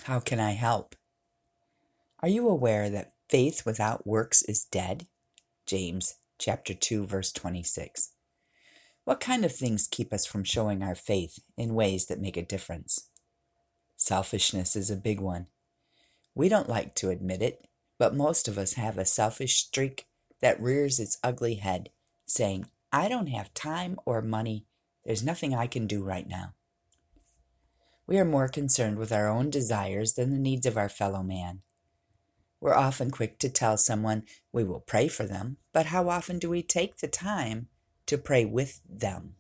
How can I help? Are you aware that faith without works is dead? James chapter 2 verse 26. What kind of things keep us from showing our faith in ways that make a difference? Selfishness is a big one. We don't like to admit it, but most of us have a selfish streak that rears its ugly head, saying, I don't have time or money. There's nothing I can do right now. We are more concerned with our own desires than the needs of our fellow man. We're often quick to tell someone we will pray for them, but how often do we take the time to pray with them?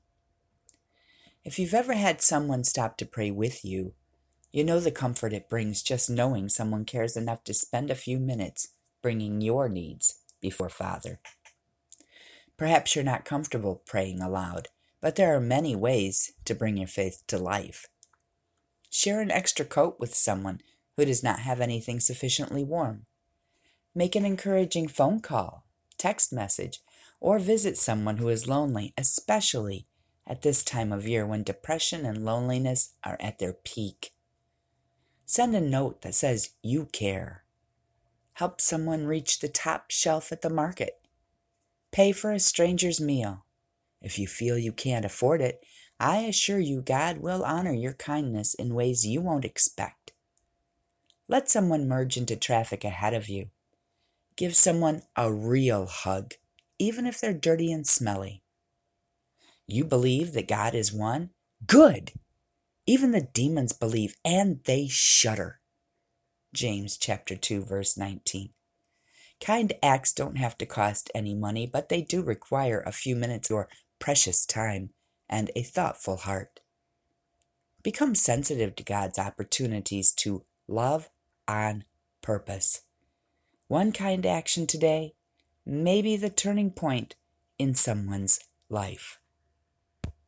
If you've ever had someone stop to pray with you, you know the comfort it brings just knowing someone cares enough to spend a few minutes bringing your needs before Father. Perhaps you're not comfortable praying aloud, but there are many ways to bring your faith to life. Share an extra coat with someone who does not have anything sufficiently warm. Make an encouraging phone call, text message, or visit someone who is lonely, especially at this time of year when depression and loneliness are at their peak. Send a note that says you care. Help someone reach the top shelf at the market. Pay for a stranger's meal. If you feel you can't afford it, I assure you God will honor your kindness in ways you won't expect. Let someone merge into traffic ahead of you. Give someone a real hug, even if they're dirty and smelly. You believe that God is one? Good! Even the demons believe, and they shudder. James chapter 2, verse 19. Kind acts don't have to cost any money, but they do require a few minutes of your precious time and a thoughtful heart. Become sensitive to God's opportunities to love on purpose. One kind action today may be the turning point in someone's life.